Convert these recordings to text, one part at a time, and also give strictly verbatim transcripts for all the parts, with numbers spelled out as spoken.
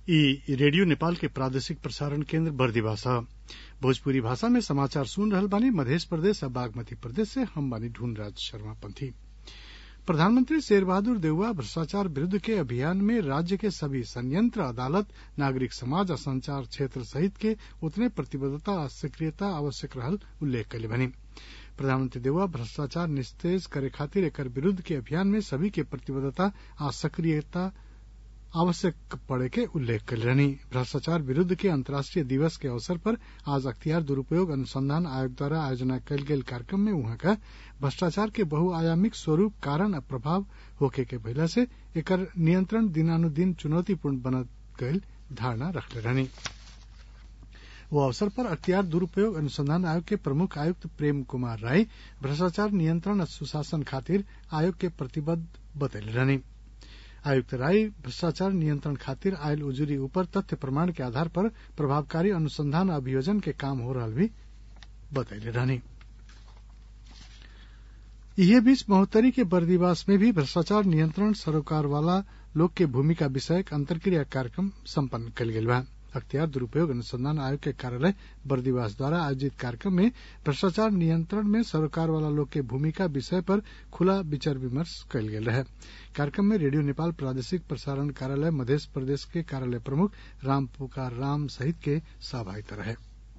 ई रेडियो नेपाल के प्रादेशिक प्रसारण केन्द्र बर्दिवा छ। भोजपुरी भाषा में समाचार सुन रहल बानी मध्य प्रदेश और बागमती प्रदेश से हम बानी ढूंढराज शर्मा पंथी। प्रधानमंत्री शेरबहादुर देउवा भ्रष्टाचार विरूद्ध के अभियान में राज्य के सभी संयंत्र, अदालत, नागरिक समाज और संचार क्षेत्र सहित के उतने प्रतिबद्धता और सक्रियता आवश्यक रहल उल्लेख कइले बानी। प्रधानमंत्री देउवा भ्रष्टाचार निस्तेज करे खातिर एकर विरूद्ध के अभियान में सभी के प्रतिबद्धता और सक्रियता आवश्यक पड़े के उल्लेख कइले रहनी। भ्रष्टाचार विरूद्ध के अंतर्राष्ट्रीय दिवस के अवसर पर आज अख्तियार दुरूपयोग अनुसंधान आयोग द्वारा आयोजना कयल गेल कार्यक्रम में उहाँ का भ्रष्टाचार के बहुआयामिक स्वरूप, कारण और प्रभाव होखे के भइला से एकर नियंत्रण दिनानुदिन चुनौतीपूर्ण बनत गयल धारणा रखले रहनी। वो अवसर पर अख्तियार दुरूपयोग अनुसंधान आयोग के प्रमुख आयुक्त प्रेम कुमार राय भ्रष्टाचार नियंत्रण और सुशासन खातिर आयोग के प्रतिबद्ध बतैले रहनी। आयुक्त राय भ्रष्टाचार नियंत्रण खातिर आयल उजुरी ऊपर तथ्य प्रमाण के आधार पर प्रभावकारी अनुसंधान अभियोजन के काम हो रहल भी बतैले रहनी। इहे बीच महोत्तरी के बर्दिवास में भी भ्रष्टाचार नियंत्रण सरोकार वाला लोग के भूमिका विषयक अंतरक्रिया कार्यक्रम सम्पन्न कयल गेल बा। अख्तियार दुरूपयोग अनुसंधान आयोग के कार्यालय बर्दिवास द्वारा आयोजित कार्यक्रम में भ्रष्टाचार नियंत्रण में सरोकार वाला लोग के भूमिका विषय पर खुला विचार विमर्श कयल गेल रहे। कार्यक्रम में रेडियो नेपाल प्रादेशिक प्रसारण कार्यालय मध्य प्रदेश के कार्यालय प्रमुख राम पुकार राम सहित के सहभागिता रहे।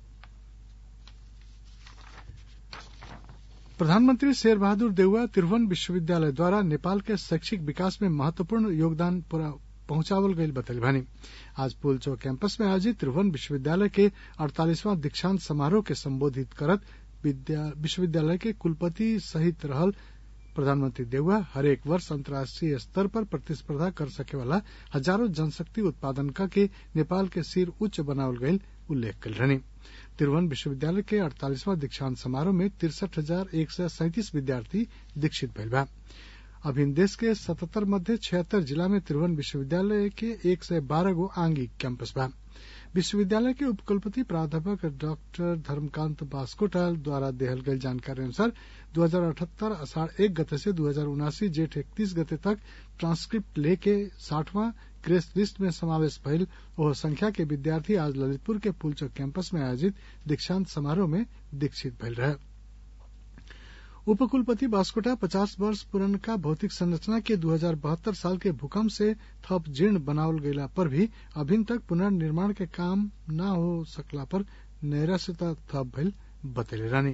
प्रधानमंत्री शेरबहादुर देउवा त्रिभुवन विश्वविद्यालय द्वारा नेपाल के शैक्षिक विकास में महत्वपूर्ण योगदान पहुंचावल गईल बतैले बानी। आज पुलचौक कैंपस में आयोजित त्रिभुवन विश्वविद्यालय के अड़तालीसवां दीक्षांत समारोह के संबोधित करत विश्वविद्यालय के कुलपति सहित रहल प्रधानमंत्री देउवा हरेक वर्ष अंतर्राष्ट्रीय स्तर पर प्रतिस्पर्धा कर सके वाला हजारों जनशक्ति उत्पादन के नेपाल के सिर उच्च बनावल गईल उल्लेख कल रहनी। त्रिभुवन विश्वविद्यालय के अड़तालीसवां दीक्षांत समारोह में तिरसठ हजार एक सौ सैंतीस विद्यार्थी दीक्षित भइल बा। अभिन देश के सतहत्तर मध्य छिहत्तर जिला में त्रिभुवन विश्वविद्यालय के एक सौ बारह गो आंगिक कैंपस बा। विश्वविद्यालय के उपकुलपति प्राध्यापक डॉक्टर धर्मकांत बास्कोटा द्वारा देहल गई जानकारी अनुसार दो हजार अठहत्तर आषाढ़ एक गते से दो हजार उनासी जेठ इकतीस गते तक ट्रांसक्रिप्ट लेके साठवां ग्रेस लिस्ट में समावेश भइल ओह संख्या के विद्यार्थी आज ललितपुर के पुलचौक कैंपस में आयोजित दीक्षांत समारोह में दीक्षित भइल रहे। उपकुलपति बास्कोटा पचास वर्ष पुरनका भौतिक संरचना के दो हजार बहत्तर साल के भूकंप से थप जीर्ण बनावल गयला पर भी अभिन तक पुनर्निर्माण के काम न हो सकला पर नैराश्यता थप भइल बतैले रानी।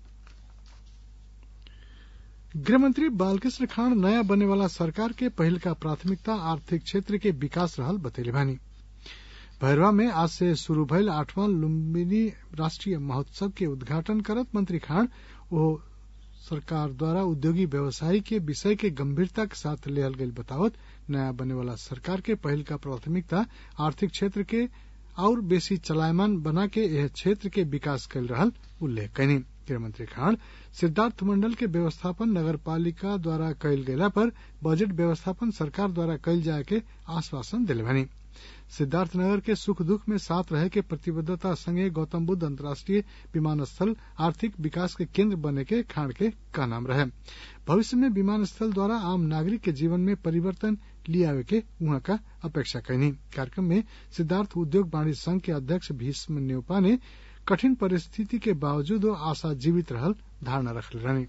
गृहमंत्री बालकृष्ण खाँड नया बने वाला सरकार के पहल का प्राथमिकता आर्थिक क्षेत्र के विकास रहल बतैले बानी। भैरवा में आज से शुरू भइल आठवां लुम्बिनी राष्ट्रीय महोत्सव के उद्घाटन करत मंत्री खाँड ओ सरकार द्वारा उद्योगी व्यवसायी के विषय के गंभीरता के साथ लेहल गईल बतावत नया बने वाला सरकार के पहल का प्राथमिकता आर्थिक क्षेत्र के और बेसी चलायमान बना के यह क्षेत्र के विकास कल रहल उल्लेख कयनी। गृहमंत्री खाँड सिद्धार्थ मंडल के व्यवस्थापन नगर पालिका द्वारा कयल गेला पर बजट व्यवस्थापन सरकार द्वारा कयल जाए के आश्वासन दिले बानी। सिद्धार्थनगर के सुख दुख में साथ रहे के प्रतिबद्धता संगे गौतम बुद्ध अंतर्राष्ट्रीय विमानस्थल आर्थिक विकास के केंद्र बने के खाँड के कहनाम रहे। भविष्य में विमानस्थल द्वारा आम नागरिक के जीवन में परिवर्तन लियावे के उहाँ का अपेक्षा कयनी। कार्यक्रम में सिद्धार्थ उद्योग वाणिज्य संघ के अध्यक्ष भीष्म न्यौपा ने कठिन परिस्थिति के बावजूद आशा जीवित रहल धारणा रखले रहनी।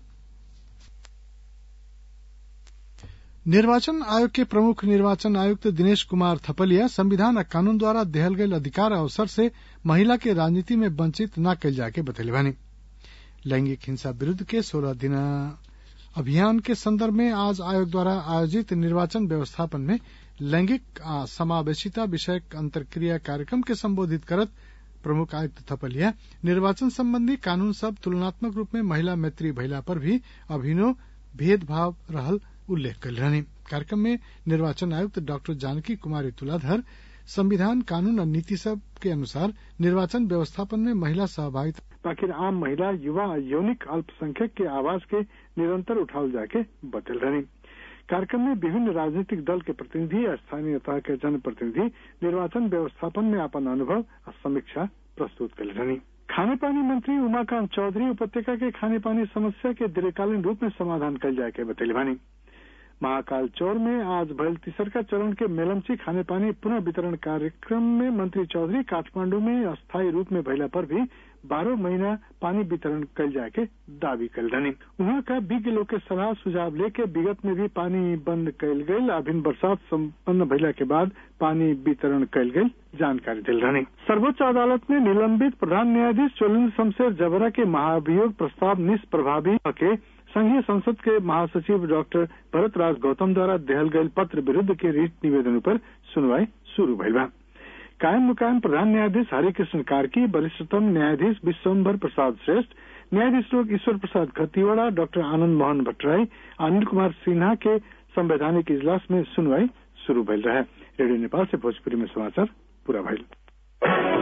निर्वाचन आयोग के प्रमुख निर्वाचन आयुक्त दिनेश कुमार थपलिया संविधान और कानून द्वारा देहल गयल अधिकार अवसर से महिला के राजनीति में वंचित न कल जाके बतैले बानी। लैंगिक हिंसा विरूद्ध के सोलह दिन अभियान के संदर्भ में आज आयोग द्वारा आयोजित निर्वाचन व्यवस्थापन में लैंगिक समावेशिता विषयक अंतरक्रिया कार्यक्रम के संबोधित करत प्रमुख आयुक्त थपलिया निर्वाचन संबंधी कानून सब तुलनात्मक रूप में महिला मैत्री भइला पर भी अभिनव भेदभाव रहल उल्लेख कल रहनी। कार्यक्रम में निर्वाचन आयुक्त डॉक्टर जानकी कुमारी तुलाधर संविधान कानून और नीति सब के अनुसार निर्वाचन व्यवस्थापन में महिला सहभागिता ताकि आम महिला युवा और यौनिक अल्पसंख्यक के आवाज के निरंतर उठावल जाके बतल रहनी। कार्यक्रम में विभिन्न राजनीतिक दल के प्रतिनिधि और स्थानीय तह के जनप्रतिनिधि निर्वाचन व्यवस्थापन में अपन अनुभव और समीक्षा प्रस्तुत कर रहनी। खाने पानी मंत्री उमाकांत चौधरी उपत्यका के खाने पानी समस्या के दीर्घकालीन रूप में समाधान कल जाए के बतैले बानी। महाकाल चौर में आज भयल तीसरका चरण के मेलम्ची खानेपानी पुनः वितरण कार्यक्रम में मंत्री चौधरी काठमांडू में अस्थायी रूप में भइला पर भी बारह महीना पानी वितरण कल जाए के दावी कल रहनी। वहाँ का विज्ञ लोग के सलाह सुझाव लेके विगत में भी पानी बंद कल गई। अभिन बरसात संपन्न भइला के बाद पानी वितरण कल गई जानकारी दिल रहनी। सर्वोच्च अदालत ने निलंबित प्रधान न्यायाधीश चोलेन्द्र शमशेर जबरा के महाभियोग प्रस्ताव निष्प्रभावी के संघीय संसद के महासचिव डॉक्टर भरत राज गौतम द्वारा देहल गये पत्र विरुद्ध के रिट निवेदन पर सुनवाई शुरू भइल बा। कायम मुकायम प्रधान न्यायाधीश हरिकृष्ण कार्की, वरिष्ठतम न्यायाधीश विश्वम्भर प्रसाद श्रेष्ठ, न्यायाधीश लोग ईश्वर प्रसाद खतीवड़ा, डॉक्टर आनंद मोहन भट्टराई, अनिल कुमार सिन्हा के संवैधानिक इजलास में सुनवाई शुरू भइल रहे। रेडियो नेपाल से भोजपुरी में समाचार पूरा भइल।